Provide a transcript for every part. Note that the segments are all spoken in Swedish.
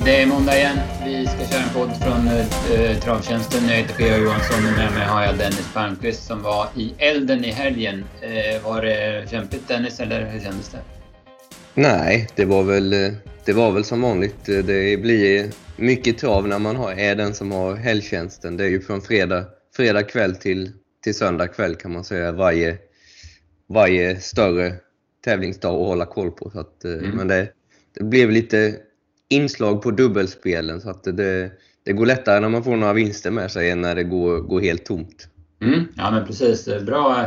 Det är måndag igen. Vi ska köra en podd från Travtjänsten. Jag heter P.A. Johansson och med mig har jag Dennis Palmqvist som var i elden i helgen. Var det kämpigt, Dennis, eller hur kändes det? Nej, det var väl som vanligt. Det blir mycket trav när man är den som har helgtjänsten. Det är ju från fredag kväll till söndag kväll kan man säga varje större tävlingsdag att hålla koll på. Så att, men det blev lite inslag på dubbelspelen så att det går lättare när man får några vinster med sig än när det går helt tomt. Ja, men precis. Bra,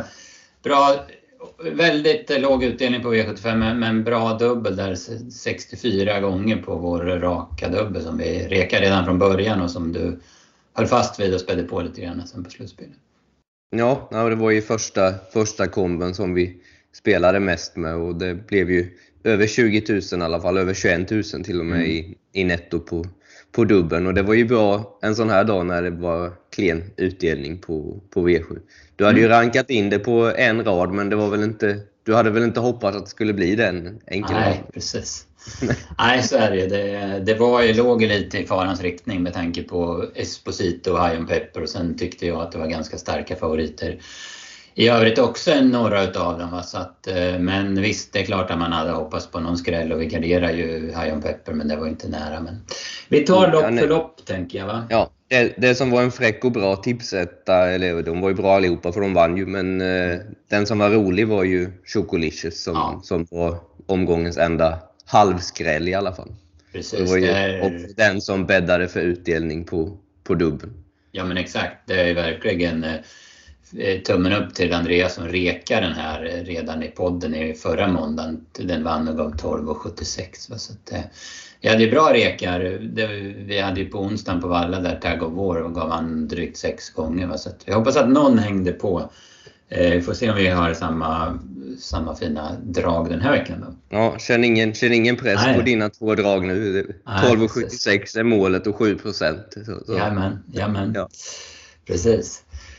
väldigt låg utdelning på V75 men bra dubbel där, 64 gånger på vår raka dubbel som vi rekade redan från början och som du höll fast vid och spädde på lite grann sen på slutspelet. Ja, det var ju första komben som vi spelade mest med och det blev ju över 20 000 i alla fall, över 21 000 till och med i netto på dubbeln. Och det var ju bra en sån här dag när det var klen utdelning på V7. Du hade ju rankat in det på en rad, men det var väl inte, du hade väl inte hoppats att det skulle bli den enkla. Nej, precis. Nej, så är det. Låg lite i farans riktning med tanke på Esposito och High on Pepper och sen tyckte jag att det var ganska starka favoriter. I övrigt också några utav dem. Så att, men visst, det är klart att man hade hoppats på någon skräll och vi garderar ju High on Pepper, men det var inte nära. Men vi tar lopp för lopp, tänker jag, va? Ja, det som var en fräck och bra tipsetta, eller de var ju bra allihopa för de vann ju, men den som var rolig var ju Chocolicious som var omgångens enda halvskräll i alla fall. Precis. Det var ju den som bäddade för utdelning på dubbeln. Ja, men exakt. Det är verkligen tummen upp till Andreas som rekar den här redan i podden i förra måndagen. Den vann och gav 12,76. Så att, jag hade bra rekar. Vi hade ju på onsdagen på Valla där Tag of War och gav han drygt 6 gånger. Så att jag hoppas att någon hängde på. Vi får se om vi har samma fina drag den här veckan då. Ja, känn ingen press på dina 2 drag nu. 12,76 är målet och 7%. Jamen. Ja. Precis.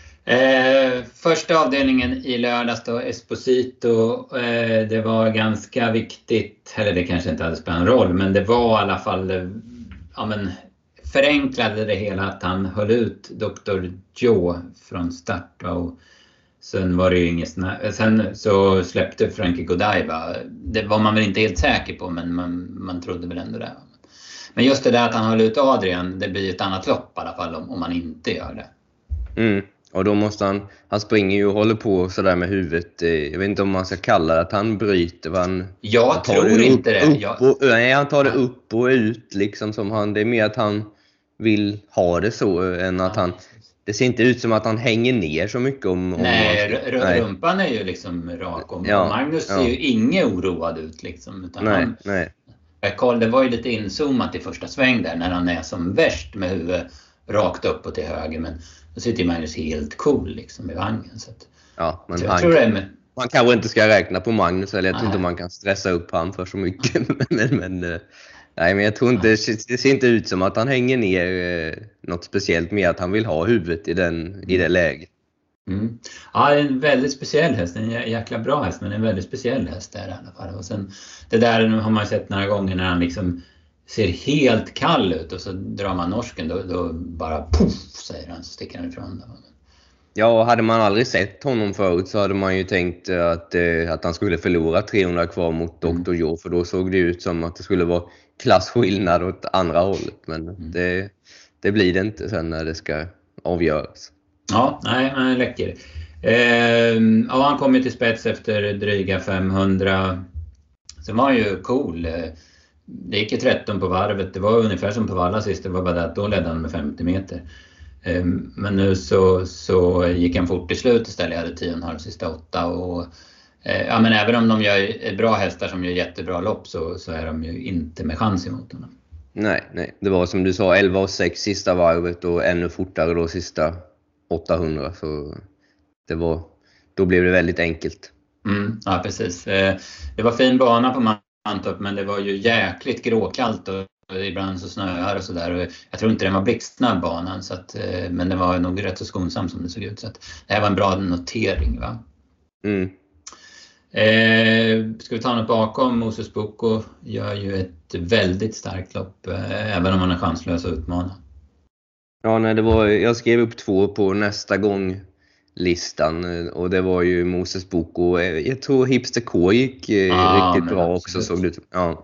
Första avdelningen i lördags då, Esposito, det var ganska viktigt, eller det kanske inte hade spelat en roll, men det var i alla fall, förenklade det hela att han höll ut Dr. Joe från start och sen var det ju inget sen så släppte Frankie Godiva. Det var man väl inte helt säker på, men man trodde väl ändå det. Men just det där att han höll ut Adrian, det blir ett annat lopp i alla fall om man inte gör det. Och då måste han springer ju och håller på så där med huvudet. Jag vet inte om man ska kalla det att han bryter. Jag tror inte det. Nej, han tar det upp och ut liksom som det är mer att han vill ha det så än att han. Det ser inte ut som att han hänger ner så mycket Nej, rumpan är ju liksom rak och Magnus ser ju inget oroad ut liksom. Utan nej. Det var ju lite inzoomat i första sväng där när han är som värst med huvudet rakt upp och till höger, men då sitter Magnus helt cool liksom i vagnen. Så att, men man kanske inte ska räkna på Magnus, eller jag tror inte man kan stressa upp han för så mycket. men jag tror inte, det ser inte ut som att han hänger ner något speciellt med att han vill ha huvudet i det läget. Ja, det är en väldigt speciell häst, en jäkla bra häst, men en väldigt speciell häst där i alla fall. Och sen det där har man sett några gånger när han liksom ser helt kall ut och så drar man norsken, då bara poff säger han, så sticker han ifrån. Ja, hade man aldrig sett honom förut så hade man ju tänkt att han skulle förlora 300 kvar mot Dr. Joe, för då såg det ut som att det skulle vara klassskillnad åt andra hållet, men det blir det inte sen när det ska avgöras. Ja, nej, han är läcker. Han kom ju till spets efter dryga 500. Sen var han ju cool. Det gick ju 13 på varvet. Det var ungefär som på Valla sist. Det var bara det att då ledde han med 50 meter. Men nu så gick han fort i slut istället. Jag hade 10,5 sista 8. Och, men även om de gör bra hästar som gör jättebra lopp så är de ju inte med chans emot honom. Nej. Det var som du sa 11,6 sista varvet och ännu fortare då sista 800. Så då blev det väldigt enkelt. Ja, precis. Det var fin bana på Mantorp, men det var ju jäkligt gråkallt och ibland så snöar och sådär. Jag tror inte den var blixtsnabb banan, så att, men den var nog rätt så skonsam som det såg ut. Så att det här var en bra notering, va? Ska vi ta något bakom? Moses Boko gör ju ett väldigt starkt lopp, även om han är chanslös att utmana. Ja, nej, jag skrev upp 2 på nästa gång listan, och det var ju Moses Boko. Jag tror Hipster K gick riktigt bra också, såg det ut. Ja.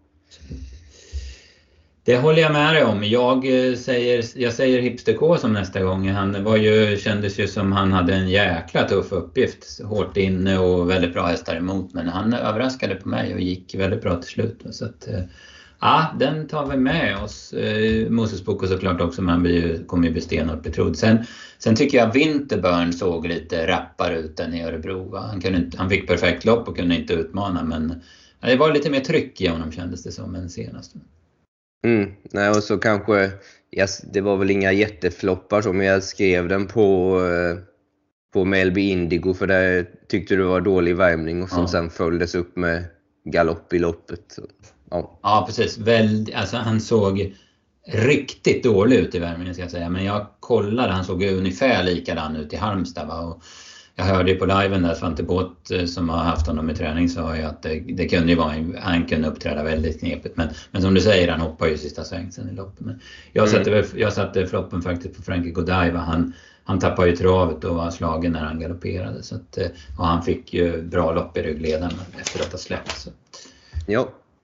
Det håller jag med dig om. Jag säger Hipster K som nästa gång. Han kändes ju som han hade en jäkla tuff uppgift. Hårt inne och väldigt bra hästar emot. Men han överraskade på mig och gick väldigt bra till slut. Så att, den tar vi med oss. Moses Boko såklart också, men han kommer ju bli stenhårt betrodd. Sen tycker jag Winterburn såg lite rappare ut än i Örebro. Han fick perfekt lopp och kunde inte utmana. Men det var lite mer tryck i honom, kändes det som, än senast. Nej, och så kanske det var väl inga jättefloppar som jag skrev den på Melby Indigo, för där tyckte du var dålig värmning och som sen följdes upp med galopp i loppet. Ja, precis. Alltså, han såg riktigt dålig ut i värmningen, ska jag säga, men jag kollade, han såg ungefär likadan ut i Halmstad, va? Och jag hörde ju på liven där Svante Båt som har haft honom i träning, sa ju att det kunde ju vara, han kunde uppträda väldigt knepigt, men som du säger, han hoppar ju sista svängsen i loppet. Men jag satte floppen faktiskt på Frankie Godiva. Han tappade ju travet och var slagen när han galopperade, så att, och han fick ju bra lopp i ryggledaren efter att ha släppt. Så. Ja.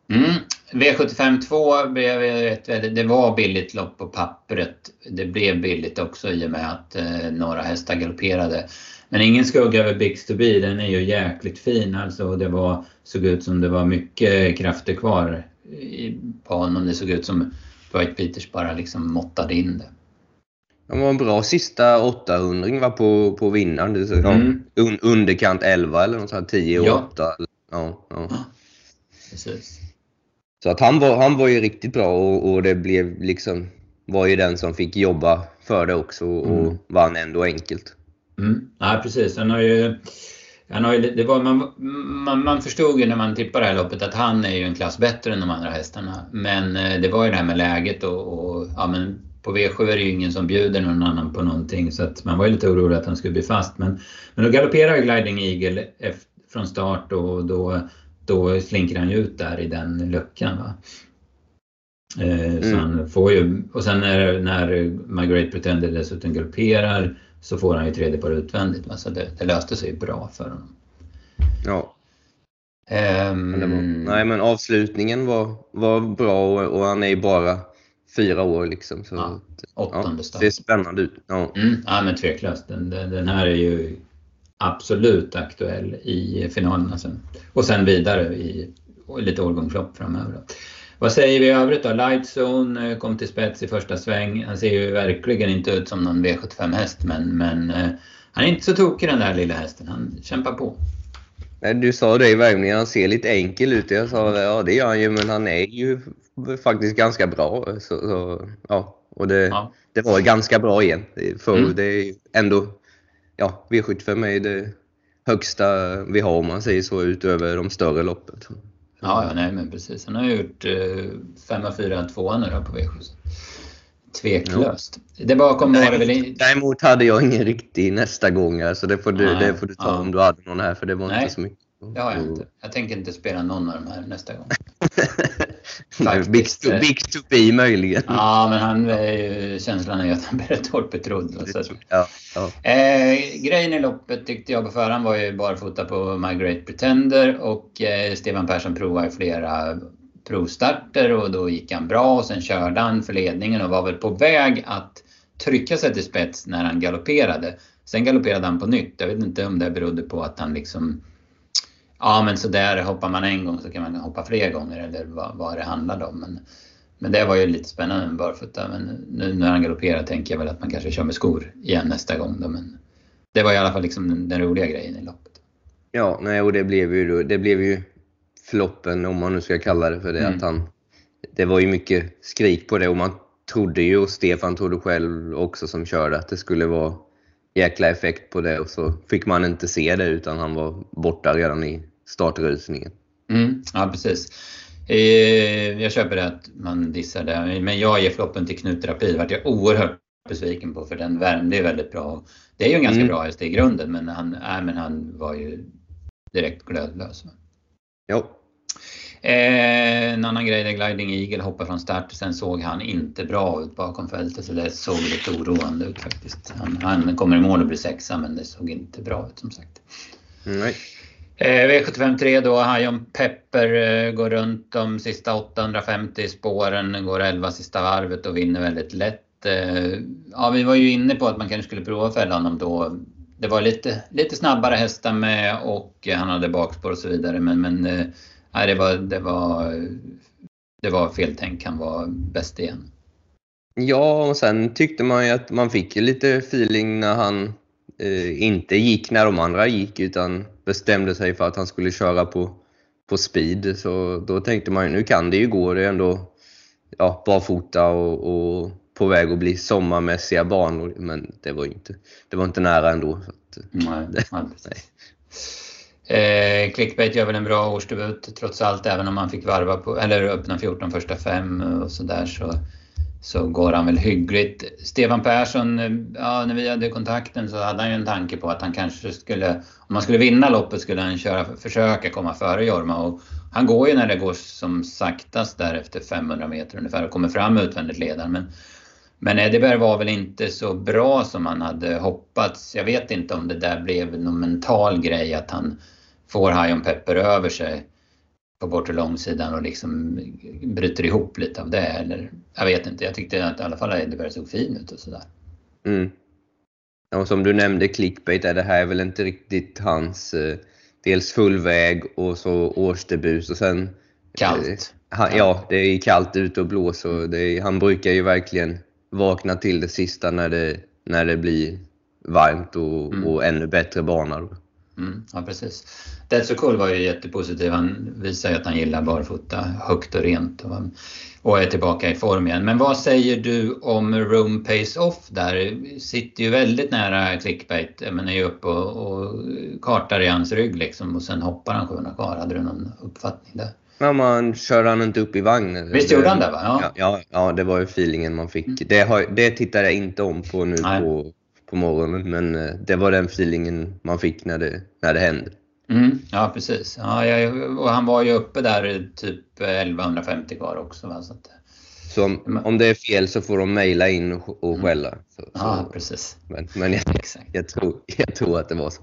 V75-2 det var billigt lopp på pappret. Det blev billigt också i och med att några hästar galopperade. Men ingen skugga över Bix to Be, den är ju jäkligt fin. Alltså såg ut som det var mycket krafter kvar på honom. Det såg ut som Dwight Peters bara liksom måttade in det. Det var en bra sista 800 var på vinnaren. Underkant 11 eller något sånt, 10 och 8. Ja. Precis. Så att han var ju riktigt bra, och det blev liksom, var ju den som fick jobba för det också, och vann ändå enkelt. Ja, precis. Man förstod ju när man tippade det här loppet att han är ju en klass bättre än de andra hästarna. Men det var ju det här med läget och men på V7 är det ju ingen som bjuder någon annan på någonting, så att man var ju lite orolig att han skulle bli fast. Men då galopperar ju Gliding Eagle från start, och då slinker han ju ut där i den luckan, va? Så han får ju, och sen när My Great Pretender dessutom galopperar, så får han ju tredje par utvändigt, va? Så det löste sig bra för honom. Ja. Men avslutningen var bra, och han är ju bara 4 år liksom, så 8:e start. Det är spännande ut. Ja. Ja, men tveklöst. Den här är ju absolut aktuell i finalerna sen. Och sen vidare i lite årgångslopp framöver. Vad säger vi i övrigt då? Lightzone kom till spets i första sväng. Han ser ju verkligen inte ut som någon V75-häst, men han är inte så tokig, den där lilla hästen. Han kämpar på. Du sa det i värmningen, han ser lite enkel ut. Jag sa, ja det gör han ju, men han är ju faktiskt ganska bra. Och det var ganska bra igen. För det är ändå, V75 är det högsta vi har, om man säger så, utöver de större loppet. Ja, nej, men precis. Han har gjort 5-4-2 nu på V7. Tveklöst. Det bakom var det väl Däremot hade jag ingen riktig nästa gång, så det får du ta om du hade någon här, för det var inte så mycket. Det har jag inte. Jag tänker inte spela någon av de här nästa gång. Big to be möjligen. Ja, men känslan är att han blir rätt hårt betrodd. Grejen i loppet tyckte jag på förhand var ju barfota på My Great Pretender, och Stefan Persson provade flera provstarter, och då gick han bra, och sen körde han för ledningen och var väl på väg att trycka sig till spets när han galopperade. Sen galopperade han på nytt. Jag vet inte om det berodde på att han liksom, men så där hoppar man en gång så kan man hoppa fler gånger, eller vad det handlade om. Men det var ju lite spännande med barfota. Men nu när han galopperar tänker jag väl att man kanske kör med skor igen nästa gång då. Men det var i alla fall liksom den roliga grejen i loppet. Ja, nej, och det blev ju floppen, om man nu ska kalla det för det. Att det var ju mycket skrik på det, och man trodde ju, och Stefan trodde själv också som körde, att det skulle vara jäkla effekt på det, och så fick man inte se det, utan han var borta redan i startrusningen. Ja, precis. Jag köper det att man dissar det, men jag ger floppen till Knutterapi. Vart jag oerhört besviken på, för den värmde är väldigt bra. Det är ju en ganska bra häst i grunden, men han var ju, direkt glödlös. Jo. En annan grej där Gliding Eagle hoppar från start. Sen såg han inte bra ut bakom fältet, så det såg lite oroande ut faktiskt. Han kommer i mål och blir 6, men det såg inte bra ut som sagt. Nej. V75-3 då, Higham Pepper går runt de sista 850 spåren, går 11 sista varvet och vinner väldigt lätt. Ja, vi var ju inne på att man kanske skulle prova fälla honom då. Det var lite snabbare hästar med och han hade bakspår och så vidare, men nej, det var feltänk. Han var bäst igen. Ja, och sen tyckte man ju att man fick lite feeling när han inte gick när de andra gick, utan bestämde sig för att han skulle köra på speed. Så då tänkte man ju, nu kan det ju gå. Det är ändå barfota och på väg att bli sommarmässiga banor. Men det var inte nära ändå. Så att, nej. Clickbait gör väl en bra årsdebut trots allt, även om han fick varva på, eller öppna 14 första 5 och sådär, så går han väl hyggligt. Stefan Persson, när vi hade kontakten så hade han ju en tanke på att han kanske skulle, om man skulle vinna loppet skulle han försöka komma före Jorma, och han går ju när det går som saktast där efter 500 meter ungefär och kommer fram utvändigt ledaren. Men Eddieberg var väl inte så bra som man hade hoppats. Jag vet inte om det där blev någon mental grej att han får Higham Pepper över sig på bortre långsidan och liksom bryter ihop lite av det. Eller, jag vet inte, jag tyckte att i alla fall Eddieberg såg fin ut och sådär. Och som du nämnde, Clickbait, det här är väl inte riktigt hans dels full väg och så årsdebut och sen kallt. Det är kallt ute och blåser. Han brukar ju verkligen vakna till det sista när det blir varmt och ännu bättre banor. Ja, precis. That's So Cool var ju jättepositiv. Han visar ju att han gillar barfota högt och rent och är tillbaka i form igen. Men vad säger du om Room Pace Off där? Sitter ju väldigt nära Clickbait, men är ju uppe och kartar i hans rygg liksom, och sen hoppar han 700 kvar. Hade du någon uppfattning där? Ja, man kör han inte upp i vagnen. Visst gjorde han det, va? Ja, det var ju feelingen man fick. Det tittade jag inte om på nu på morgonen, men det var den feelingen man fick när det hände. Ja, precis. Ja, och han var ju uppe där typ 1150 kvar också, va? Så om det är fel så får de mejla in och skälla. Ja, precis. Men jag tror att det var så.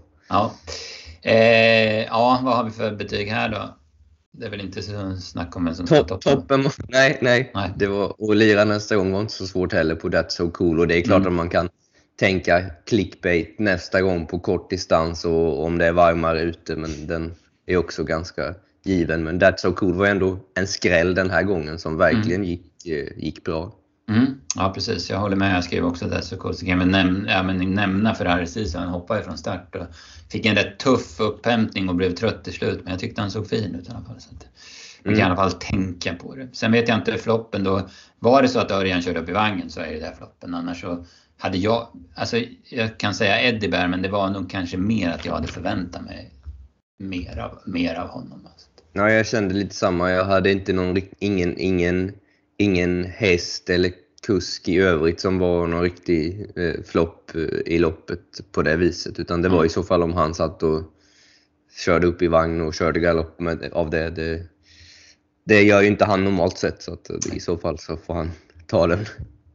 Ja, vad har vi för betyg här då? Det är väl inte så snack om en som står toppen. Nej. Det var, och lira nästa gång var inte så svårt heller på That's So Cool. Och det är klart att man kan tänka Clickbait nästa gång på kort distans och om det är varmare ute, men den är också ganska given. Men That's So Cool var ändå en skräll den här gången som verkligen gick bra. Ja, precis. Jag håller med. Jag skrev också That's So Cool. Så kan vi nämna för Harris, han hoppade från start och fick en rätt tuff upphämtning och blev trött till slut. Men jag tyckte han såg fin ut i alla fall. Så att man kan i alla fall tänka på det. Sen vet jag inte floppen då. Var det så att Örjan körde upp i vagnen så är det där floppen. Annars så hade jag kan säga Eddieberg, men det var nog kanske mer att jag hade förväntat mig mer av honom. Alltså. Ja, jag kände lite samma. Jag hade inte ingen häst eller kusk i övrigt som var någon riktig flopp i loppet på det viset. Utan det var i så fall om han satt och körde upp i vagn och körde galopp av det. Det gör ju inte han normalt sett, så att i så fall så får han ta den.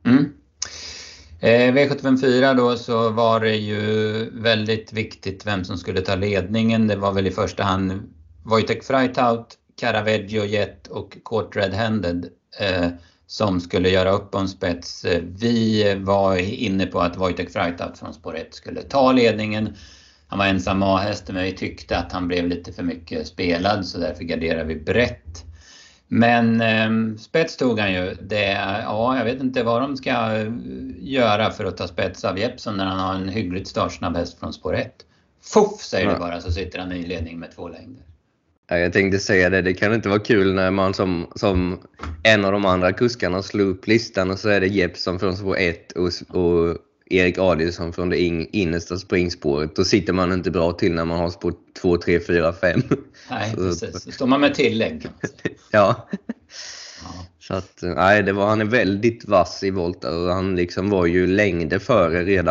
V75-4 då, så var det ju väldigt viktigt vem som skulle ta ledningen. Det var väl i första hand Wojtek Freithout, Caravaggio Jet och Court Red-Handed som skulle göra upp om spets. Vi var inne på att Wojtek Freithout från spår 1 skulle ta ledningen. Han var ensam A-hästen, men vi tyckte att han blev lite för mycket spelad, så därför garderade vi brett. Men spets tog han ju. Jag vet inte vad de ska göra för att ta spets av Jeppson när han har en hyggligt startsnabb häst från spår 1. Fuff, säger det bara, så sitter han i ledning med 2 längder. Ja, jag tänkte säga det. Det kan inte vara kul när man som en av de andra kuskarna slår upp listan och så är det Jeppson från spår 1 och Erik Adielsson från det innersta springspåret. Då sitter man inte bra till när man har spår 2, 3, 4, 5. Nej, precis. Så står man med tillägg. Ja. Så att, nej, han är väldigt vass i volta och han liksom var ju längder före redan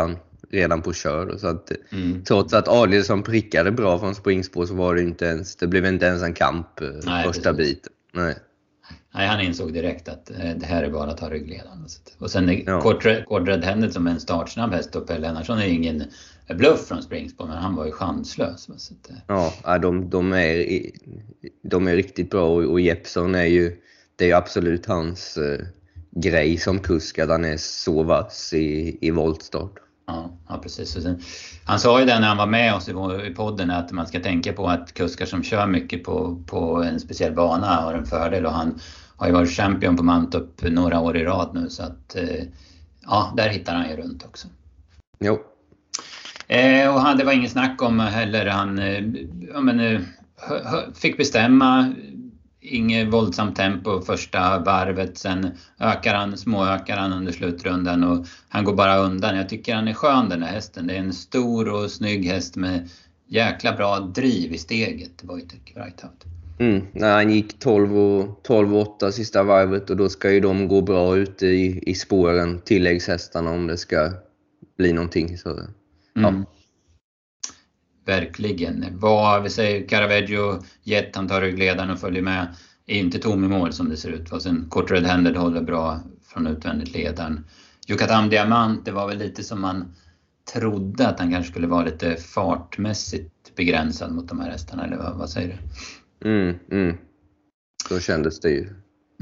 redan på kör. Så att, trots att Adielsson prickade bra från springspår så var det blev inte ens en kamp första biten. Nej, han insåg direkt att det här är bara att ta ryggledaren. Och sen Cordred Hennet som en startsnabb häst och Pelle Lennartsson är ingen bluff från springspår, men han var ju chanslös. Ja, de är riktigt bra och Jeppson det är ju absolut hans grej som kusk, att han är så vass i voltstart. Ja, precis. Och sen, han sa ju det när han var med oss i podden att man ska tänka på att kuskar som kör mycket på en speciell bana har en fördel, och han har ju varit champion på Mantorp några år i rad nu, så att där hittar han ju runt också. Jo. Och det var ingen snack om heller, han fick bestämma, inget våldsamt tempo första varvet, sen småökar han under slutrundan och han går bara undan. Jag tycker han är skön, den här hästen. Det är en stor och snygg häst med jäkla bra driv i steget, Wojtek Wrightout. Han gick 12-8 sista varvet, och då ska ju de gå bra ute i spåren, tilläggshästarna, om det ska bli någonting. Så, ja. Verkligen. Vad vi säger, Caravaggio, Jet, han tar ryggledaren och följer med, är inte tom i mål som det ser ut. Och sen Kort Red Handed håller bra från utvändigt ledaren. Yucatan Diamant, det var väl lite som man trodde, att han kanske skulle vara lite fartmässigt begränsad mot de här hästarna, eller vad säger du? Så kändes det ju.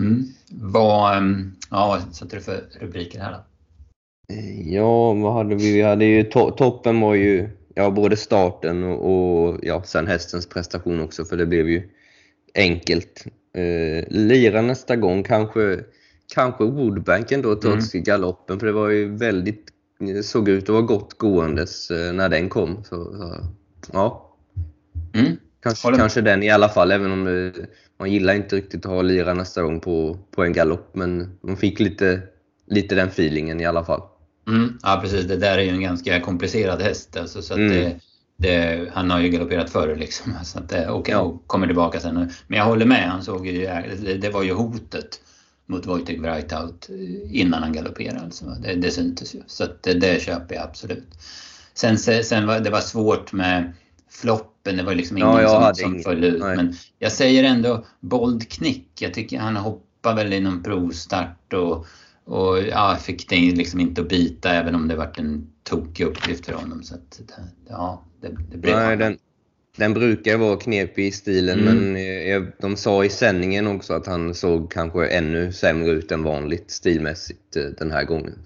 Vad satte du för rubriker här då? Ja, vad hade vi? Vi hade ju toppen var ju både starten och sen hästens prestation också, för det blev ju enkelt. Lira nästa gång kanske Woodbanken då, trots galoppen, för det var ju såg ut att vara gott gåendes när den kom, så ja. Kanske den i alla fall, även om man gillar inte riktigt att ha Lira nästa gång på en galopp, men man fick lite den feelingen i alla fall. Ja, precis. Det där är ju en ganska komplicerad häst, alltså, så att han har ju galopperat förr liksom, så att och kommer tillbaka sen. Men jag håller med, han såg ju, det var ju hotet mot Wojtek Wrightout innan han galopperade, alltså. Det syntes ju, så att det köper jag absolut. Sen det var svårt med floppen, det var liksom ingen som föll ut. Nej. Men jag säger ändå Bold Knick, jag tycker han hoppar väl i någon provstart och fick det liksom inte att bita, även om det varit en tokig uppgift för honom. Så att, det blev... Nej, den brukar vara knepig i stilen, men de sa i sändningen också att han såg kanske ännu sämre ut än vanligt stilmässigt den här gången.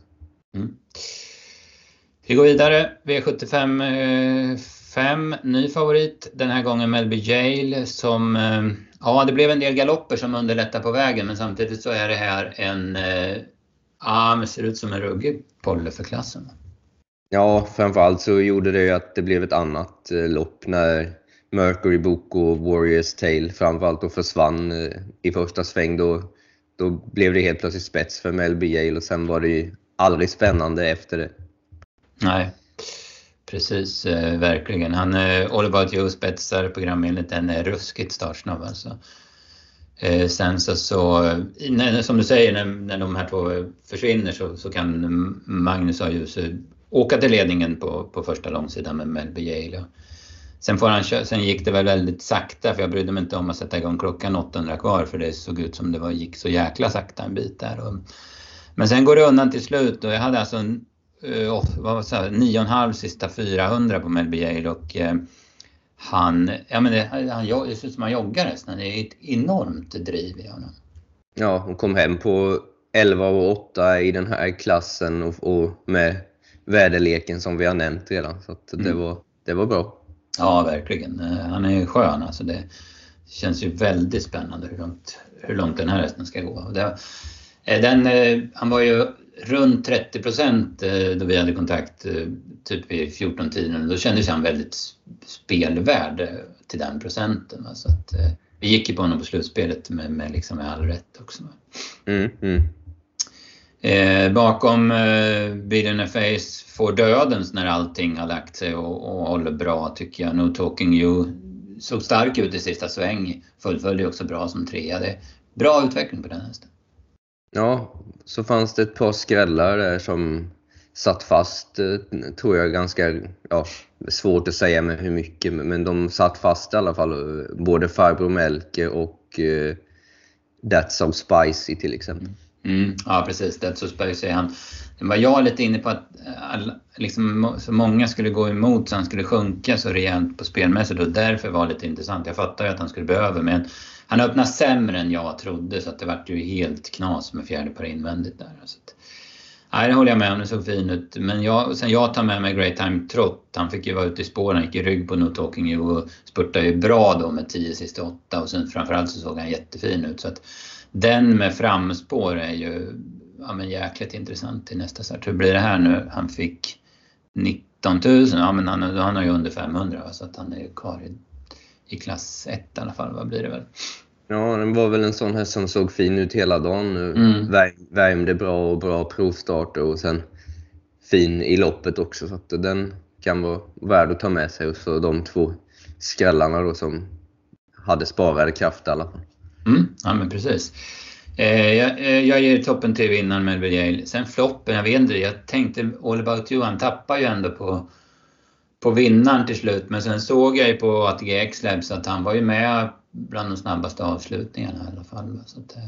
Vi går vidare. V75 5, ny favorit. Den här gången Melby Jail, som... det blev en del galopper som underlättar på vägen, men samtidigt så är det här men ser ut som en ruggig polle för klassen. Ja, framförallt så gjorde det ju att det blev ett annat lopp när Mercury Book och Warriors Tale framförallt då försvann i första sväng. Då blev det helt plötsligt spets för Melby Jail, och sen var det ju aldrig spännande efter det. Nej, precis, verkligen. Han All About You spetsar programmet, den är ruskigt startsnabb alltså. Sen så som du säger, när de här två försvinner så kan Magnus A. Djuse åka till ledningen på första långsidan med Melby Jail. Sen gick det väl väldigt sakta, för jag brydde mig inte om att sätta igång klockan 800 kvar, för det såg ut som det gick så jäkla sakta en bit där. Men sen går det undan till slut, och jag hade alltså 9,5 sista 400 på Melby Jail, och det ser ut som han joggar nästan. Det är ett enormt driv i honom. Ja, hon kom hem på 11,8 i den här klassen och med väderleken som vi har nämnt redan. Så att det var bra. Ja, verkligen. Han är skön. Alltså det känns ju väldigt spännande hur långt den här hästen ska gå. Han var ju runt 30% då vi hade kontakt typ vid 14-tiden. Då kändes han väldigt spelvärd till den procenten. Så att, vi gick ju på honom på slutspelet med all rätt också. Bakom Billion Face får dödens när allting har lagt sig och håller bra, tycker jag. No Talking You såg stark ut i sista sväng. Fullföljde också bra som trea. Det är bra utveckling på den hästen. Ja, så fanns det ett par skrällar där som satt fast, tror jag, ganska, svårt att säga med hur mycket, men de satt fast i alla fall, både Farbror Melker och That's So Spicy till exempel. Ja, precis. That's So Spicy. Det var jag lite inne på att liksom, så många skulle gå emot så han skulle sjunka så rejält på spelmässigt, och därför var det lite intressant. Jag fattar ju att han skulle behöva, men han öppnade sämre än jag trodde, så att det var ju helt knas med fjärde par invändigt där. Så att, nej, det håller jag med om, det såg fin ut. Men sen jag tar med mig Great Time Trot. Han fick ju vara ute i spåren, gick i rygg på No Talking You och spurtade ju bra då med 10 sista 8. Och sen framförallt så såg han jättefin ut. Så att den med framspår är ju jäkligt intressant i nästa start. Hur blir det här nu? Han fick 19 000. Ja, men han har ju under 500. Så att han är kvar i klass 1 i alla fall. Vad blir det väl? Ja, den var väl en sån här som såg fin ut hela dagen. Värmde bra och bra provstarter och sen fin i loppet också. Så att den kan vara värd att ta med sig. Och så de 2 skrällarna då som hade sparade kraft i alla fall. Ja, men precis. Jag ger toppen till vinnaren Melville Yale. Sen floppen, jag vet inte. Jag tänkte All About You, han tappar ju ändå på vinnaren till slut. Men sen såg jag ju på ATG X-Labs att han var ju med bland de snabbaste avslutningarna i alla fall. Så att,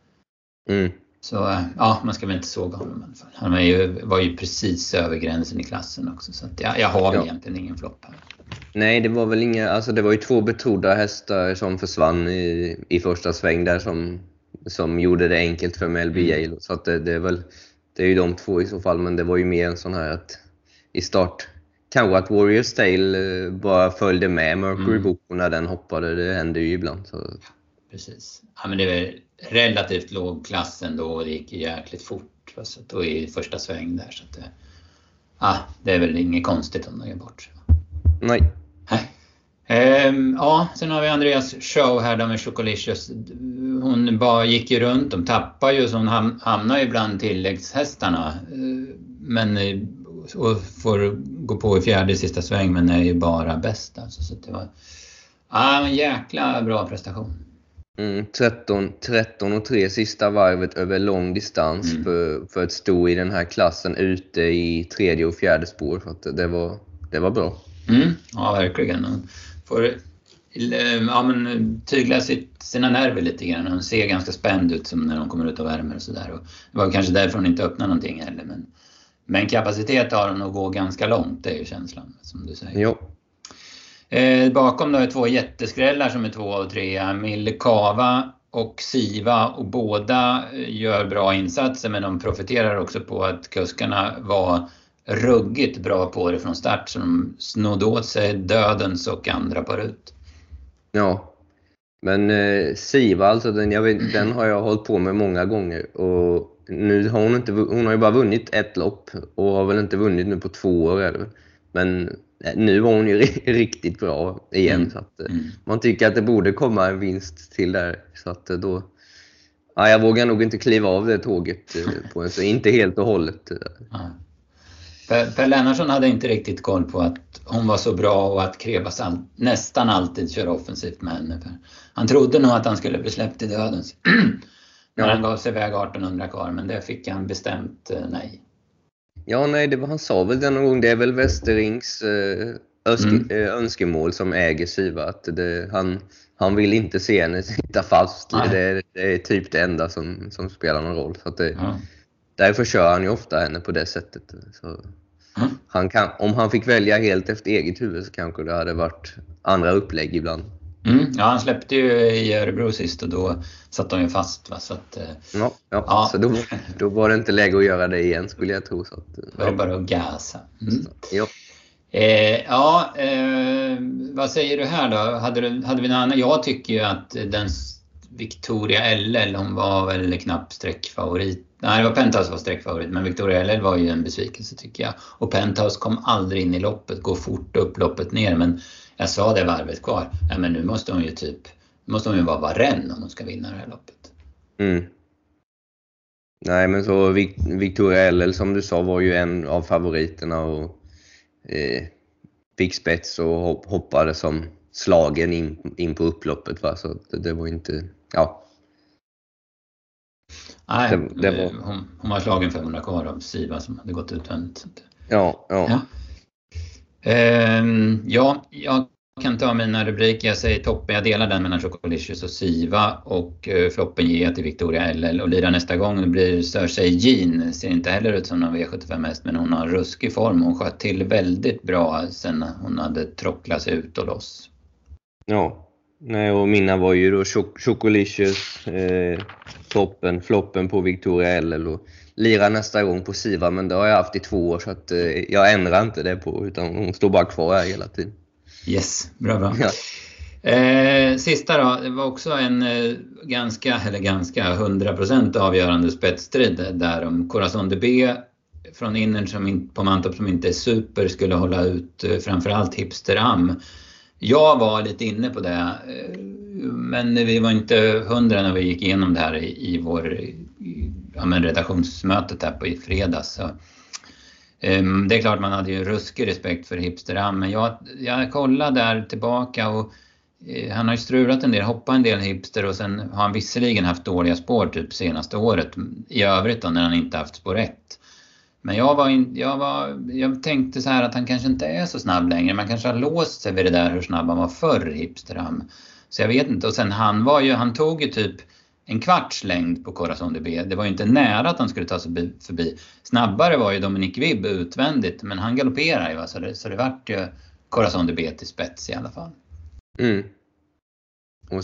så ja, man ska väl inte såga honom i alla fall. Han var ju precis över gränsen i klassen också. Så att jag har egentligen ingen flopp här. Nej, det var väl inga, alltså det var ju 2 betrodda hästar som försvann i första sväng där som gjorde det enkelt för Melville Yale. Så att det är ju de 2 i så fall, men det var ju mer en sån här att i start kanske att Warrior's Tale bara följde med Mercury Book när den hoppade, det hände ju ibland. Så. Precis. Ja, men det var relativt låg klass ändå och det gick jäkligt fort. Så att då i första sväng där. Så att det är väl inget konstigt om de gör bort sig. Nej. Sen har vi Andreas show här där med Chocolicious. Hon bara gick ju runt, de tappar ju så hon hamnar ju bland tilläggshästarna. Och får gå på i fjärde sista sväng, men är ju bara bäst. Alltså, så det var en jäkla bra prestation. 13 och 3 sista varvet över lång distans för ett sto i den här klassen ute i tredje och fjärde spår. Så att det var bra. Ja, verkligen. Hon får tygla sina nerver lite grann. Hon ser ganska spänd ut som när hon kommer ut och värmer och sådär. Det var kanske därför hon inte öppnade någonting heller. Men kapacitet har hon att gå ganska långt, det är ju känslan som du säger. Jo. Bakom då är 2 jätteskrällar som är 2 och 3. Milkava och Siva, och båda gör bra insatser, men de profiterar också på att kuskarna var ruggigt bra på det från start, så de snodde åt sig Dödens och andra par ut. Ja, men Siva alltså, den har jag hållit på med många gånger, och nu har hon har ju bara vunnit 1 lopp och har väl inte vunnit nu på 2 år eller. Men nu var hon ju riktigt bra igen, så att man tycker att det borde komma en vinst till där, så att då jag vågar nog inte kliva av det tåget på en, så inte helt och hållet. Ja. Per Lennartsson hade inte riktigt koll på att hon var så bra och att Krebas nästan alltid kör offensivt med henne. Han trodde nog att han skulle bli släppt i Dödens när han gav sig väg 1800 kvar, men det fick han bestämt nej. Ja, nej, det var, han sa väl den någon gång, det är väl Westerings önskemål som äger Siva, att han vill inte se henne sitta fast. Det är typ det enda som spelar någon roll. Så att därför kör han ju ofta henne på det sättet. Så om han fick välja helt efter eget huvud, så kanske det hade varit andra upplägg ibland. Ja, han släppte ju i Örebro sist och då satt de ju fast. Va? Så att, så då var det inte läge att göra det igen, skulle jag tro. Så att, det var bara att gasa. Ja. Vad säger du här då? Hade vi någon annan? Jag tycker ju att den Victoria LL, hon var väl knappt sträckfavorit. Nej, det var Penthouse var sträckfavorit, men Victoria LL var ju en besvikelse tycker jag. Och Penthouse kom aldrig in i loppet, går fort upp, loppet ner, men jag sa det varvet kvar. Ja, men nu måste hon ju vara varenn om hon ska vinna det här loppet. Nej, men så Victoria LL som du sa var ju en av favoriterna och fick spets och hoppade som slagen in på upploppet, va? Så det var inte, Nej, det var... hon var slagen 500 kvar av Siva som hade gått utvändigt. Ja. Jag kan ta mina rubriker. Jag säger toppen, jag delar den mellan Chocolicious och Siva, och floppen ger till Victoria LL och lirar nästa gång. Det blir Cersei Jean, ser inte heller ut som någon V75-häst, men hon har ruskig form. Hon sköt till väldigt bra sen hon hade trocklat sig ut och loss. Ja, nej, och mina var ju då Chocolicious, toppen, floppen på Victoria LL och lira nästa gång på Siva, men det har jag haft i 2 år så att jag ändrar inte det på, utan hon står bara kvar här hela tiden. Yes, bra. Ja. Sista då, det var också en ganska 100% avgörande spetsstrid där om Corazon de B från Innern på Mantorp som inte är super skulle hålla ut framförallt Hipster Am. Jag var lite inne på det, men vi var inte 100 när vi gick igenom det här i vår redaktionsmötet här på i fredags. Så, det är klart man hade ju ruskig respekt för Hipster Am, men jag kollade där tillbaka och han har ju strulat en del, hoppat en del hipster, och sen har han visserligen haft dåliga spår typ senaste året i övrigt då, när han inte haft spår 1. Men jag tänkte så här att han kanske inte är så snabb längre. Man kanske har låst sig vid det där hur snabb han var förr, Hipster Am. Så jag vet inte. Och sen han tog ju typ en kvarts längd på Corazon de B. Det var ju inte nära att han skulle ta sig förbi. Snabbare var ju Dominic Vibb utvändigt, men han galopperar ju. Så det vart ju Corazon de B till spets i alla fall. Och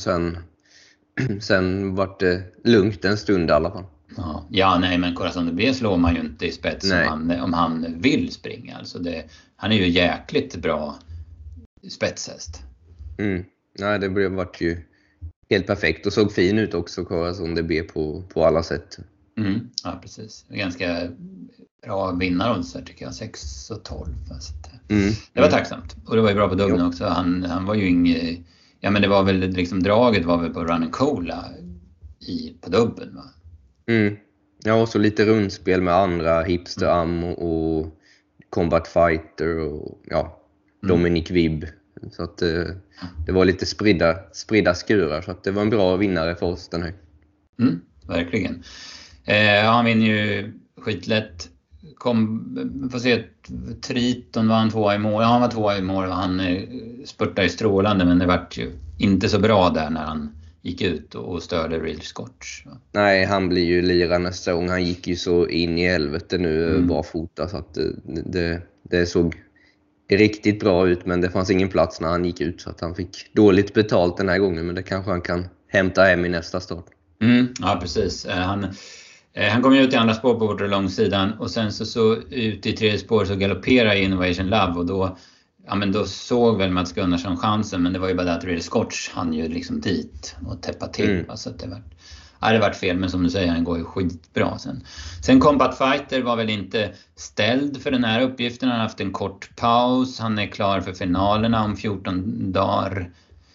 sen vart det lugnt en stund i alla fall. Ja, nej, men Corazon de B slår man ju inte i spets om han vill springa. Alltså han är ju jäkligt bra spetshäst. Nej, det vart ju helt perfekt och såg fin ut också, Corazon de B på alla sätt. Ja, precis. Ganska bra vinnare tycker jag, 6-12. Det var tacksamt. Och det var ju bra på Dubben också. Han var ju inget... Ja, men det var väl liksom, draget var väl på Running Cola på Dubben, va? Ja, och så lite rundspel med andra, Hipster Am och Combat Fighter och Dominic Vibb. Så att det var lite spridda skurar, så att det var en bra vinnare för oss den här. Verkligen. Han vinner ju skitlätt. Får se, Triton var han 2 i mål. Ja, han var 2 i mål och han spurtade i strålande, men det vart ju inte så bra där när han gick ut och störde Real Scotch. Nej, han blir ju lira nästa gång. Han gick ju så in i helvete nu barfota, så att det såg riktigt bra ut, men det fanns ingen plats när han gick ut, så att han fick dåligt betalt den här gången, men det kanske han kan hämta hem i nästa start. Ja, precis. Han kom ju ut i andra spår på bortre långsidan, och sen så ut i tredje spår så galopperade Innovation Love, och då såg väl Mats Gunnarsson chansen, men det var ju bara det att Real Scotch han ju liksom dit och täppa till. Så att det vart fel, men som du säger, han går ju skitbra sen Combat Fighter var väl inte ställd för den här uppgiften. Han har haft en kort paus, han är klar för finalerna om 14 dagar.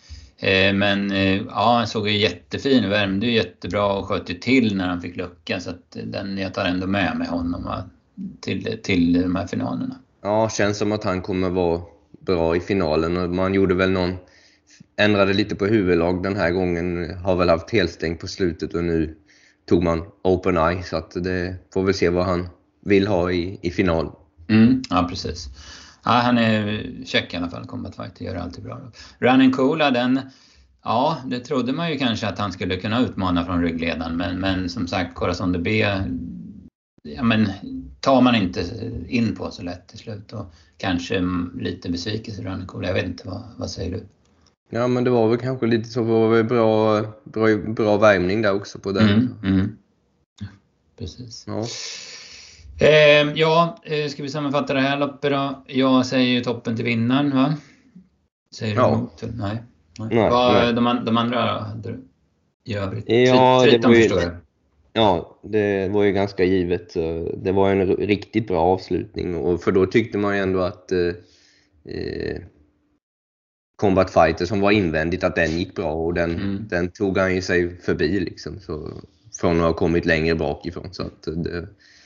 Men han såg ju jättefin, värmde ju jättebra och sköt ju till när han fick lucka, så att jag tar ändå med honom till de här finalerna. Ja, känns som att han kommer vara bra i finalen, och man gjorde väl ändrade lite på huvudlag den här gången, har väl haft helstängt på slutet, och nu tog man Open Eye, så att det får väl se vad han vill ha i final. Ja, precis. Ja, han är check i alla fall, Combat Fighter gör alltid bra. Running Cola, det trodde man ju kanske att han skulle kunna utmana från ryggledaren, men som sagt, Corazon de B, tar man inte in på så lätt till slut, och kanske lite besvikelse i Running Cola. Jag vet inte, vad säger du? Ja, men det var väl kanske lite så, var väl bra värmning där också på den. Precis. Ska vi sammanfatta det här loppet då? Jag säger ju toppen till vinnaren, va? Säger du emot? Nej. De andra då? I övrigt? Triton förstår jag. Ja, det var ju ganska givet. Det var en riktigt bra avslutning, och för då tyckte man ju ändå att Combat Fighter som var invändigt, att den gick bra, och den tog han ju sig förbi liksom, så från att ha kommit längre bakifrån, så att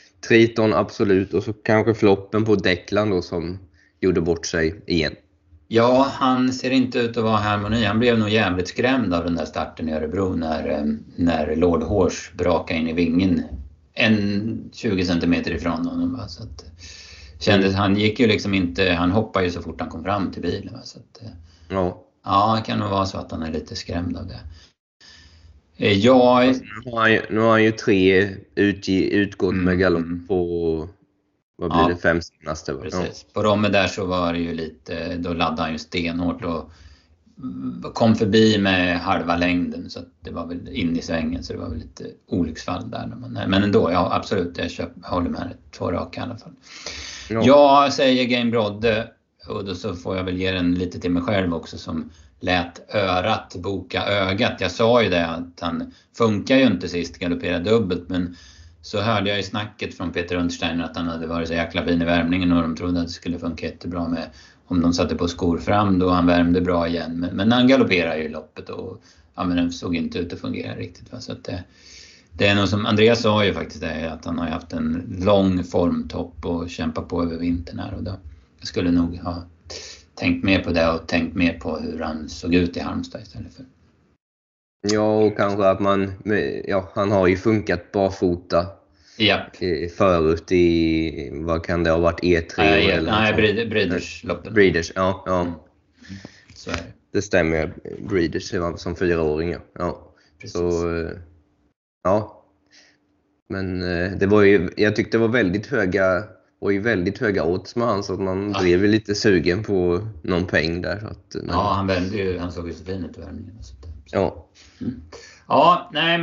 Triton absolut, och så kanske floppen på Declan då som gjorde bort sig igen. Ja, han ser inte ut att vara harmoni. Han blev nog jävligt skrämd av den där starten i Örebro när Lord Horse brakade in i vingen 20 centimeter ifrån honom. Va? Så att, kändes, han gick ju liksom inte, han hoppade ju så fort han kom fram till bilen. Va? Så att, ja, det kan nog vara så att han är lite skrämd av det. Nu har han ju 3 utgått med galopp på, vad blir det, 5 senaste? Precis. På Romme där så var det ju lite, då laddade han ju stenhårt och kom förbi med halva längden, så att det var väl in i svängen, så det var väl lite olycksfall där. Men ändå, ja absolut, jag håller med 2 raka i alla fall. Ja. Jag säger Game Brodde, och då så får jag väl ge den lite till mig själv också, som lät örat boka ögat. Jag sa ju det att han funkar ju inte sist, galopperade dubbelt, men så hörde jag i snacket från Peter Untersteiner att han hade varit så jäkla fin i värmningen och de trodde att det skulle funka jättebra med om de satte på skor fram då han värmde bra igen. Men han galopperade ju i loppet och ja, men den såg inte ut att fungera riktigt. Va? Så att det är nog som Andreas sa ju faktiskt det, att han har haft en lång formtopp och kämpat på över vintern här, och då jag skulle nog ha tänkt mer på det och tänkt mer på hur han såg ut i Halmstad istället för. Ja, och kanske att han har ju funkat barfota förut i, vad kan det ha varit, E3? Nej, Breeders-loppet. Breeders, ja. Så är det. Det stämmer, Breeders var som 4-åring, ja. Precis. Så, ja. Men det var ju, jag tyckte det var väldigt höga odds med han, så att man blev lite sugen på någon peng där. Så att, ja, han vände ju, han såg ju så fin ut i värmningen. Ja. Ja, nej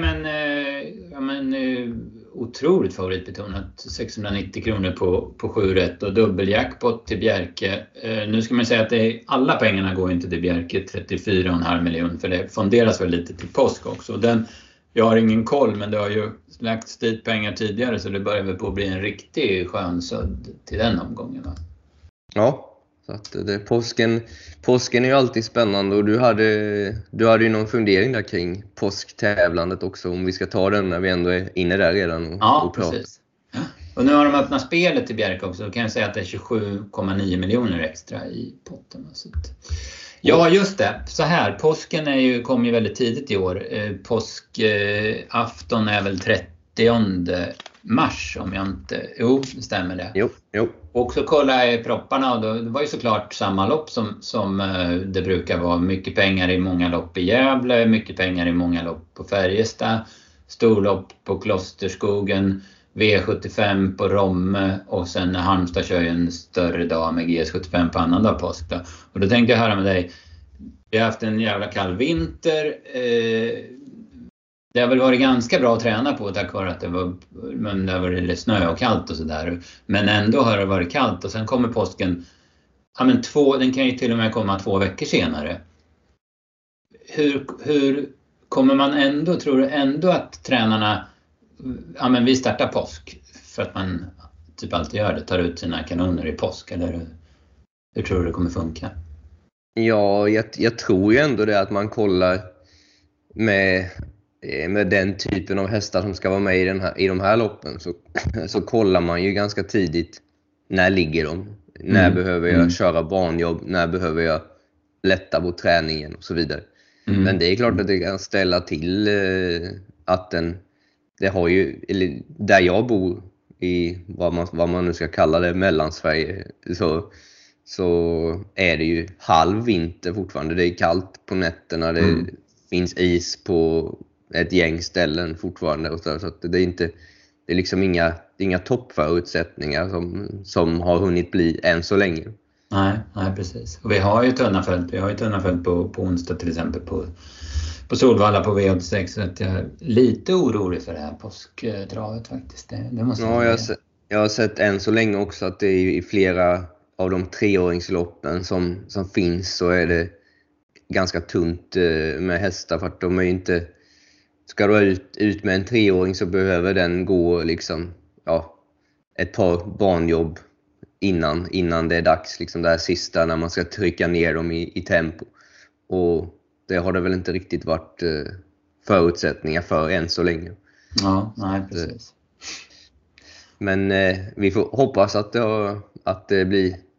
men otroligt favoritbetonat. 690 kronor på 7 rätt och dubbeljackpot till Bjerke. Nu ska man säga att alla pengarna går inte till Bjerke, 34,5 miljoner, för det fonderas väl lite till påsk också. Och jag har ingen koll, men det har ju lagts dit pengar tidigare, så det börjar väl på att bli en riktig skönsudd till den omgången, va? Ja. Så att påsken är ju alltid spännande, och du hade ju någon fundering där kring påsktävlandet också, om vi ska ta den när vi ändå är inne där redan och prata. Precis. Och nu har de öppnat spelet till Bjerke också, då kan jag säga att det är 27,9 miljoner extra i potten. Så att, ja, just det. Så här, påsken kom ju väldigt tidigt i år. Påskafton är väl 30 mars om jag inte... Jo, det stämmer det. Jo. Och så kollade jag i propparna, och det var ju såklart samma lopp som det brukar vara. Mycket pengar i många lopp i Gävle, mycket pengar i många lopp på Färjestad, storlopp på Klosterskogen, V75 på Romme, och sen Halmstad kör ju en större dag med GS75 på annan dag påsk då. Och då tänkte jag höra med dig, vi har haft en jävla kall vinter, det har väl varit ganska bra att träna på tack vare att det har varit snö och kallt och sådär. Men ändå har det varit kallt, och sen kommer påsken. Ja, men den kan ju till och med komma 2 veckor senare. Hur kommer man ändå, tror du ändå att tränarna, ja men vi startar påsk för att man typ alltid gör det, tar ut sina kanoner i påsk, eller hur tror du det kommer funka? Ja, jag tror ju ändå det, att man kollar med den typen av hästar som ska vara med i de här loppen, så kollar man ju ganska tidigt, när ligger de? När behöver jag köra banjobb? När behöver jag lätta på träningen och så vidare. Men det är klart att det kan ställa till att det har ju, eller där jag bor i vad man nu ska kalla det, Mellansverige, så är det ju halv vinter fortfarande. Det är kallt på nätterna, det finns is på ett gäng ställen fortfarande, och så att det är liksom inga toppförutsättningar som har hunnit bli än så länge. Nej, precis. Och vi har ju tunna fält på onsdag till exempel på Solvalla på V86, så att jag är lite orolig för det här påsktravet faktiskt. Det måste jag har sett än så länge också att det är i flera av de 3-åringsloppen som finns, så är det ganska tunt med hästar, för att de är inte... Ska du ut med en 3-åring så behöver den gå liksom, ett par banjobb innan det är dags, liksom det här sista när man ska trycka ner dem i tempo. Och det har det väl inte riktigt varit förutsättningar för än så länge. Ja, nej precis. Men vi får hoppas att det blir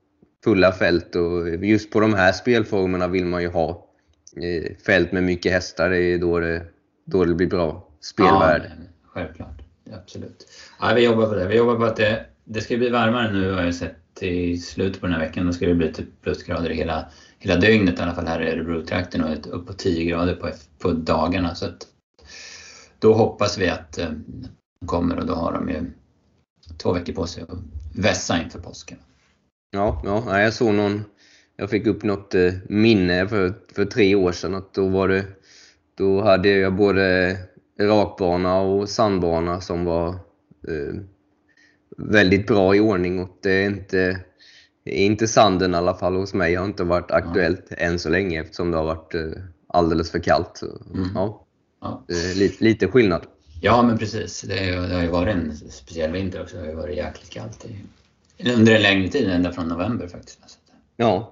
fulla fält, och just på de här spelformerna vill man ju ha fält med mycket hästar. Det är då det blir bra spelvärde. Ja, självklart. Absolut. Ja, vi jobbar på det. Vi jobbar på att det ska bli varmare nu, har jag sett i slutet på den här veckan. Då ska det bli typ plusgrader hela dygnet, i alla fall här i Örebro-trakten, och upp på 10 grader på dagarna. Så att då hoppas vi att de kommer, och då har de ju 2 veckor på sig att vässa inför påsken. Ja, jag såg jag fick upp något minne för 3 år sedan, att då hade jag både rakbana och sandbana som var väldigt bra i ordning, och det är inte sanden i alla fall hos mig har inte varit aktuellt än så länge, eftersom det har varit alldeles för kallt. Ja. Lite skillnad. Ja, men precis. Det har ju varit en speciell vinter också. Det har ju varit jäkligt kallt under en längre tid, ända från november faktiskt. Ja.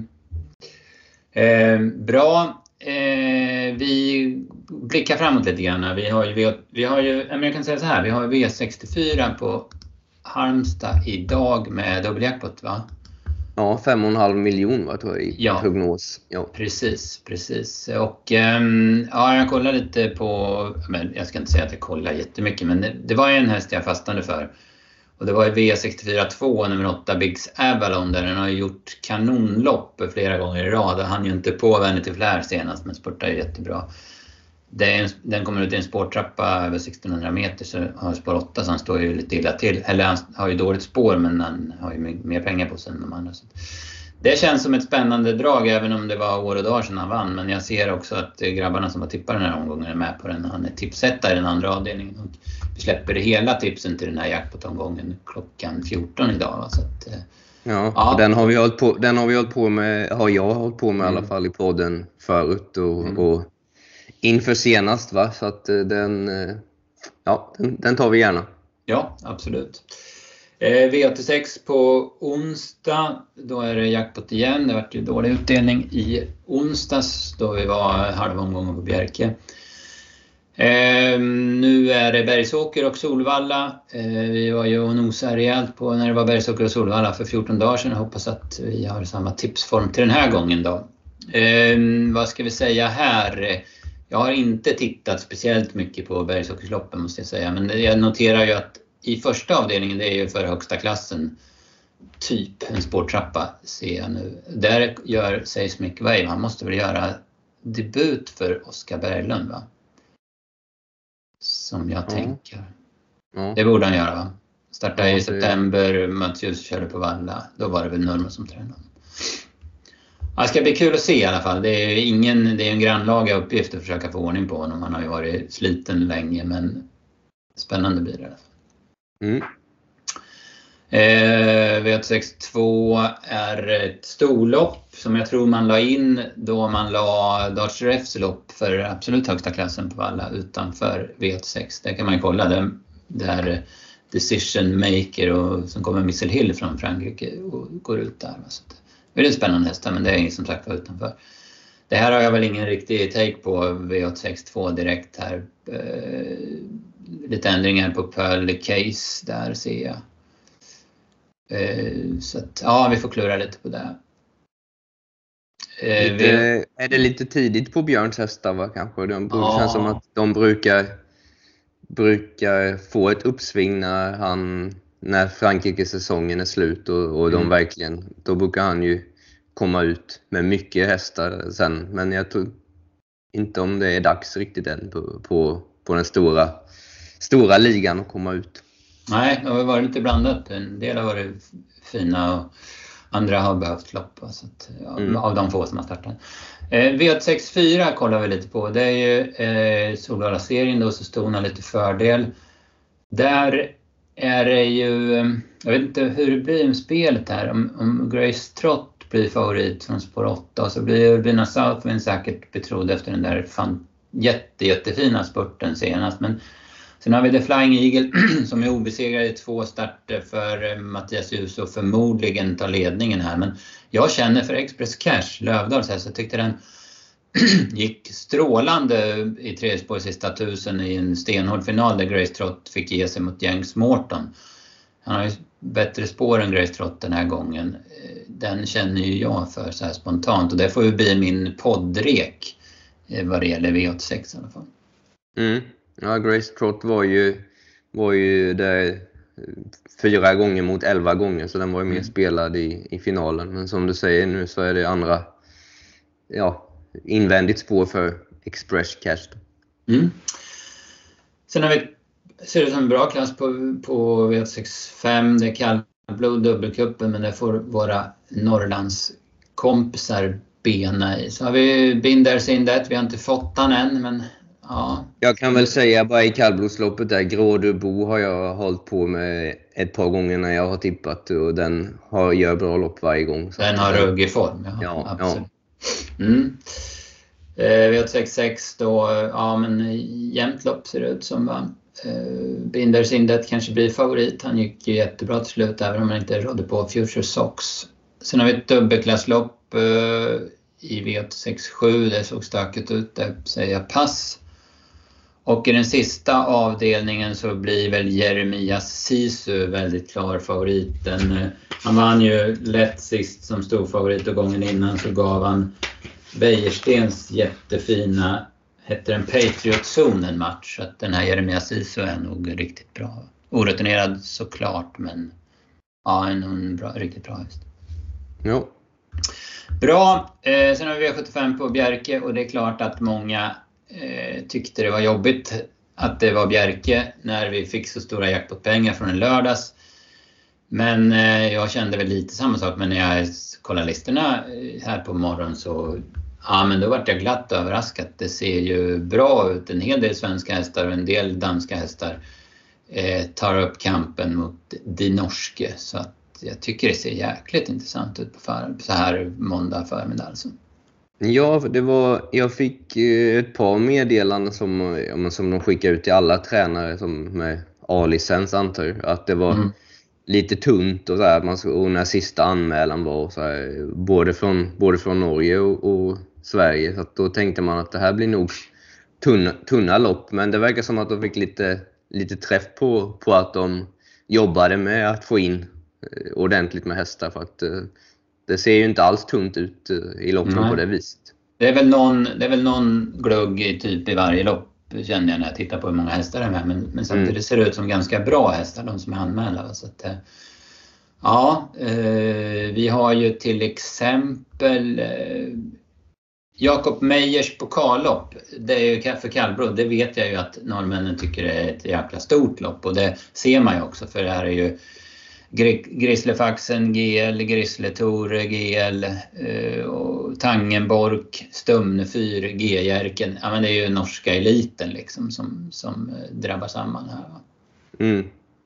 Bra. Vi blickar framåt lite grann. Vi har ju, jag kan säga så här, vi har V64 på Halmstad idag med dubbeljackpot, va? Ja, 5,5 miljoner tror jag i prognos. Ja. Precis. Och jag kollar lite på, men jag ska inte säga att jag kollar jättemycket, men det var ju en häst jag fastnade för. Och det var ju V64-2, nummer 8, Bigs Avalon, där den har gjort kanonlopp flera gånger i rad. Han ju inte på Vanity Flair senast, men spurtar ju jättebra. Den kommer ut i en spårtrappa över 1600 meter, så har spår 8, så han står ju lite illa till. Eller han har ju dåligt spår, men han har ju mer pengar på sig än de andra. Så det känns som ett spännande drag, även om det var år och dagar sedan han vann. Men jag ser också att grabbarna som var tippar den här omgången är med på den. Han är tipsetta i den andra avdelningen. Och vi släpper hela tipsen till den här jackpot-omgången klockan 14 idag. Så att, ja. Den har jag hållit på med i alla fall i podden förut och inför senast, va? Så att den tar vi gärna. Ja, absolut. V86 på onsdag, då är det jackpot igen. Det var ju dålig utdelning i onsdags då vi var halva omgången på Bjerke. Nu är det Bergsåker och Solvalla. Vi var ju och nosade rejält på när det var Bergsåker och Solvalla för 14 dagar sedan. Jag hoppas att vi har samma tipsform till den här gången då. Vad ska vi säga här? Jag har inte tittat speciellt mycket på Bergsåkersloppen, måste jag säga. Men jag noterar ju att i första avdelningen, det är ju för högsta klassen, typ en spårtrappa, ser jag nu. Där gör Seismic Wave, han måste väl göra debut för Oskar Berglund, va? Som jag tänker. Det borde han göra, va? Startade i september, Mattias körde på Valla. Då var det väl Nurmo som tränade. Det ska bli kul att se i alla fall. Det är en grannlaga uppgift att försöka få ordning på honom. Han har ju varit sliten länge, men spännande blir det i alla fall. V86-2 är ett storlopp som jag tror man la in då man la Dodge Refs lopp för absolut högsta klassen på alla utanför V86. Där kan man ju kolla det här Decision Maker och som kommer Missile Hill från Frankrike och går ut där. Så det är en spännande häst, men det är som sagt var utanför. Det här har jag väl ingen riktig take på V86-2 direkt här. Lite ändringar på Pearl Case där ser jag. Så att, vi får klura lite på det. Är det lite tidigt på Björns hästar, va, kanske? Det känns som att de brukar få ett uppsving när Frankrike-säsongen är slut och de verkligen, då brukar han ju komma ut med mycket hästar sen. Men jag tror inte om det är dags riktigt än på den stora ligan att komma ut. Nej, det har varit lite blandat. En del har varit fina och andra har behövt lopp. Så att, av de få som har startat. V64 kollar vi lite på. Det är ju Solvalla-serien då, så Stona lite fördel. Där är det ju, jag vet inte hur det blir med spelet här. Om Grace Trott blir favorit från spår 8, och så blir Urbina Southwind säkert betrodd efter den där jättefina spurten senast. Men sen har vi The Flying Eagle som är obesegrad i 2 starter för Mattias Ljus och förmodligen tar ledningen här. Men jag känner för Express Cash, Lövdals, så jag tyckte den gick strålande i 3 spår sista 1000 i en stenhård final där Grace Trott fick ge sig mot James Morton. Han har ju bättre spår än Grace Trott den här gången. Den känner ju jag för så här spontant och det får ju bli min poddrek vad det gäller V86 i alla fall. Ja, Grace Trott var ju där 4 gånger mot 11 gånger, så den var ju mer spelad i finalen. Men som du säger nu så är det andra invändigt spår för Express Cash. Sen har vi, ser det som en bra klass på V65. Det är kallblod dubbelkuppen, men det får våra Norrlands kompisar bena i. Så har vi Binders in det. Vi har inte fått den än, men ja. Jag kan väl säga bara i kallblodsloppet där, Grådubo har jag hållit på med ett par gånger när jag har tippat, och den gör bra lopp varje gång. Så den har ruggig form, ja. Absolut. V86 då, men jämnt lopp ser det ut som, va? Binders Indet kanske blir favorit. Han gick ju jättebra till slut, även om han inte rådde på Future Sox. Sen har vi ett dubbelklasslopp i V86-7. Det såg stökigt ut, där säger jag pass. Och i den sista avdelningen så blir väl Jeremias Sisu väldigt klar favoriten. Han vann ju lätt sist som stor favorit, och gången innan så gav han Bejerstens jättefina, hette den Patriot Zone, en match. Så att den här Jeremias Sisu är nog riktigt bra. Orutinerad såklart, men en riktigt bra häst. Ja. Bra, sen har vi V75 på Bjerke, och det är klart att många tyckte det var jobbigt att det var Bjerke när vi fick så stora jackpotpengar från en lördags. Men jag kände väl lite samma sak, men när jag kollade listorna här på morgonen så men då var jag glatt överraskad. Det ser ju bra ut. En hel del svenska hästar och en del danska hästar tar upp kampen mot de norske, så att jag tycker det ser jäkligt intressant ut på så här måndag förmiddag alltså. Ja, jag fick ett par meddelanden som de skickade ut till alla tränare som med A-licens, antar jag, att det var lite tunt och så här, och när sista anmälan var så här, både från Norge och Sverige, så att då tänkte man att det här blir nog tunna lopp, men det verkar som att de fick lite träff på att de jobbade med att få in ordentligt med hästar, för att det ser ju inte alls tunt ut i loppen på det viset. Det är väl någon glugg i varje lopp, känner jag när jag tittar på hur många hästar det är med. Men samtidigt ser det ut som ganska bra hästar, de som är anmälda. Så att, vi har ju till exempel Jakob Meijers pokallopp. Det är ju för kallblod. Det vet jag ju att norrmännen tycker är ett jäkla stort lopp. Och det ser man ju också, för det här är ju Grislefaxen GL, Grisletore GL och Tangenborg, Stumnefyr, G-Järken. Ja, men det är ju norska eliten liksom som drabbar samman här.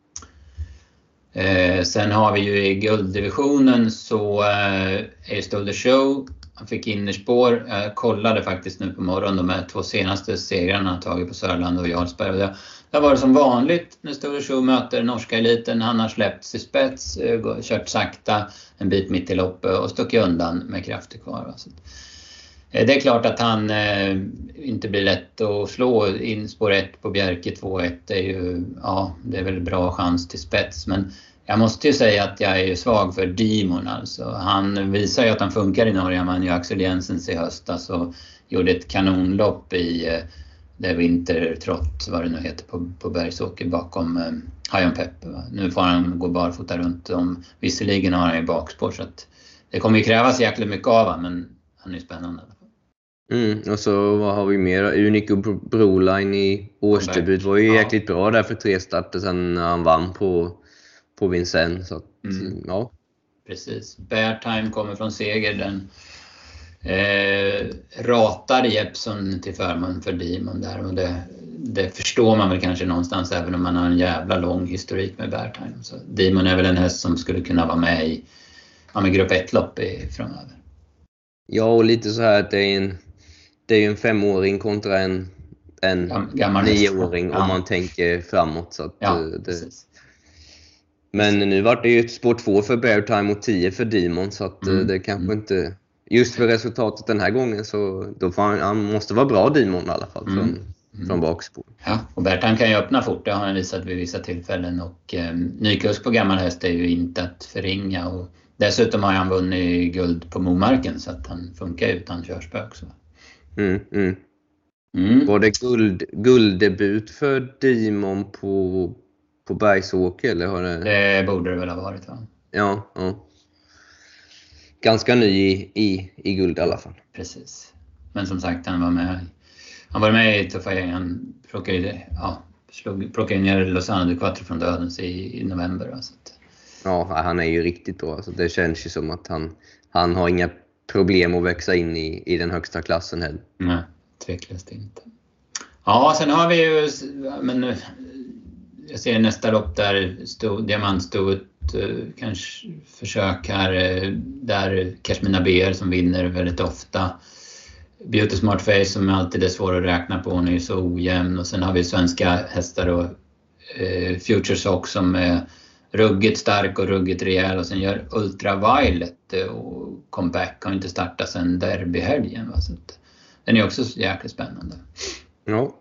Sen har vi ju i gulddivisionen så är Stole the Show. Han fick innerspår. Jag kollade faktiskt nu på morgonen de här 2 senaste segrarna han tagit på Sörland och Jarlsberg. Och det var det som vanligt när Stole the Show möter norska eliten. Han har släppts i spets, kört sakta en bit mitt i loppet och stuckit undan med krafter kvar. Så det är klart att han inte blir lätt att slå in spår 1 på Bjerke 2-1. Det är ju, det är väl bra chans till spets, men jag måste ju säga att jag är svag för Demon alltså. Han visar ju att han funkar i Norge. Han vann ju Axel Jensens i höstas och gjorde ett kanonlopp i det vintertrott, vad det nu heter, på Bergsåker bakom Hajon Peppe. Nu får han gå barfota runt om. Visserligen har han ju bakspår, så att det kommer ju krävas jäkligt mycket av honom, men han är ju spännande. Och så vad har vi mer? Unico Broline i årsdebut var ju jäkligt bra där för 3 starter sen när han vann på Vincennes. Så att, Precis. Bear Time kommer från seger. Den ratar Jeppson till förmån för Demon där, och det förstår man väl kanske någonstans, även om man har en jävla lång historik med Bear Time. Så Demon är väl en häst som skulle kunna vara med i med grupp 1-lopp framöver. Ja, och lite så här att det är en 5-åring kontra en 9-åring om man tänker framåt. Så att precis. Men nu var det ju ett spår 2 för Bear Time och 10 för Demon, så att det kanske inte, just för resultatet den här gången, så då han måste vara bra Demon i alla fall från bakspår. Ja, och Bertan kan ju öppna fort, det har han visat vid vissa tillfällen. Och nykusk på gammal häst är ju inte att förringa. Och dessutom har han vunnit guld på Momarken så att han funkar utan körspök. Så. Var det gulddebut för Demon på Bergsåker? Eller har det borde det väl ha varit, va? Ja. Ganska ny i guld i alla fall. Precis. Men som sagt, han var med i tuffa gäng. Han plockade ner Lozano de Quattro från dödens i november. Så att... Ja, han är ju riktigt bra. Alltså, det känns ju som att han har inga problem att växa in i den högsta klassen heller. Nej, tveklöst inte. Ja, sen har vi ju... Men jag ser nästa lopp där diamantstoet kanske försök här. Där Kashmina BR som vinner väldigt ofta. Beauty Smart Face som alltid är svår att räkna på, hon är ju så ojämn. Och sen har vi svenska hästar och Future Sock som är ruggigt stark och ruggigt rejäl. Och sen gör Ultraviolet och comeback, har inte startat sedan derbyhelgen. Så att, den är också jäkligt spännande. Ja.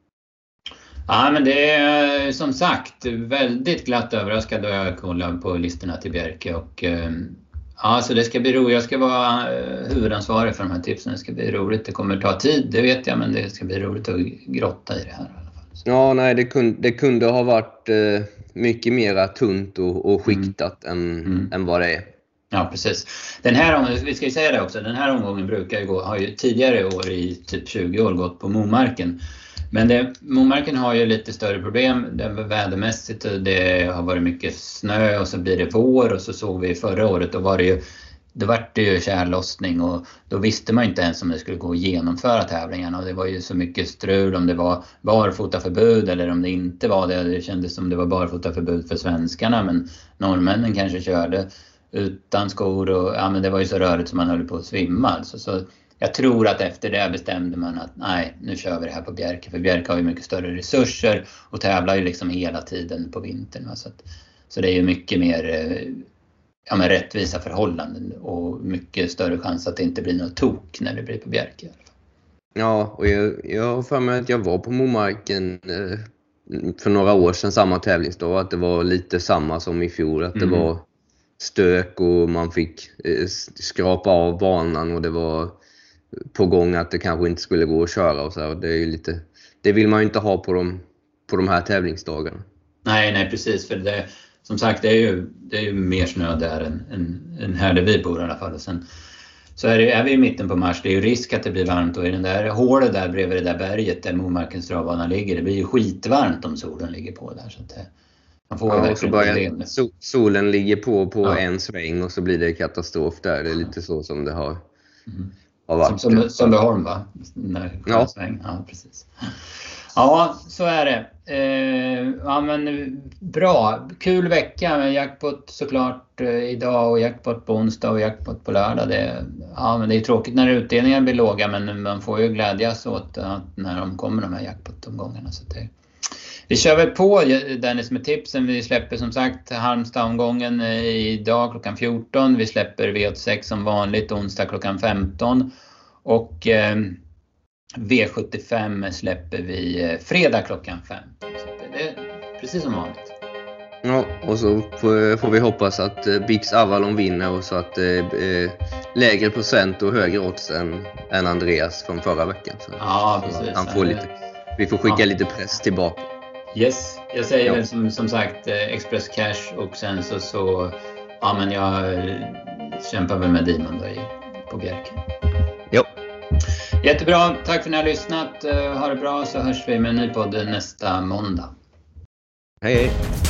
Ja, men det är som sagt väldigt glatt överraskad då jag kollar på listorna till Bjerke. Och ja, så det ska bli roligt. Jag ska vara huvudansvarig för de här tipsen. Det ska bli roligt. Det kommer ta tid, det vet jag, men det ska bli roligt att grotta i det här i alla fall. Så. Ja, nej, det kunde ha varit mycket mer tunt och skiktat än vad det är. Ja, precis. Den här, vi ska ju säga det också, den här omgången brukar ju har ju tidigare år i typ 20 år gått på Momarken. Men Momarken har ju lite större problem vädermässigt, och det har varit mycket snö och så blir det vår, och så såg vi förra året då var det ju kärlossning, och då visste man inte ens om det skulle gå att genomföra tävlingarna, och det var ju så mycket strul om det var barfotaförbud eller om det inte var det. Det kändes som det var barfotaförbud för svenskarna, men norrmännen kanske körde utan skor, och ja, men det var ju så rörigt som man höll på att svimma alltså. Så jag tror att efter det bestämde man att nej, nu kör vi det här på Bjerke. För Bjerke har ju mycket större resurser och tävlar ju liksom hela tiden på vintern. Så det är ju mycket mer rättvisa förhållanden och mycket större chans att det inte blir något tok när det blir på Bjerke. Ja, och jag har för mig att jag var på Momarken för några år sedan, samma tävlingsdag, att det var lite samma som i fjol. Att det var stök och man fick skrapa av banan, och det var på gång att det kanske inte skulle gå att köra och så här. Det är ju lite, det vill man ju inte ha på de här tävlingsdagarna. Nej, precis, för det, som sagt, det är ju mer snö där än här där vi bor i alla fall. Och sen så är vi i mitten på mars, det är ju risk att det blir varmt, och i den där hålet där bredvid det där berget där Momarkens travbana ligger, det blir ju skitvarmt om solen ligger på där, så att man får och så börjar solen ligger på en sväng, och så blir det katastrof där. Det är lite så som det har varit. Som Sundbyholm, va? Ja, precis. Ja, så är det. Ja, men bra. Kul vecka med jackpot såklart idag, och jackpot på onsdag och jackpot på lördag. Men det är tråkigt när utdelningen blir låga, men man får ju glädjas åt när de kommer, de här jackpot-omgångarna. Så vi kör väl på Dennis med tipsen. Vi släpper som sagt Halmstad-omgången idag klockan 14. Vi släpper V86 som vanligt onsdag klockan 15. Och V75 släpper vi fredag klockan 15. Så det är precis som vanligt. Ja, och så får vi hoppas att Bix Avalon vinner, och så att lägre procent och högre odds än Andreas från förra veckan. Så ja, precis. Han får vi får skicka lite press tillbaka. Yes, jag säger väl som sagt Express Cash, och sen så men jag kämpar väl med Demon då på Bjerke. Jo. Jättebra, tack för att ni har lyssnat. Ha det bra, så hörs vi med en ny podd nästa måndag. Hej.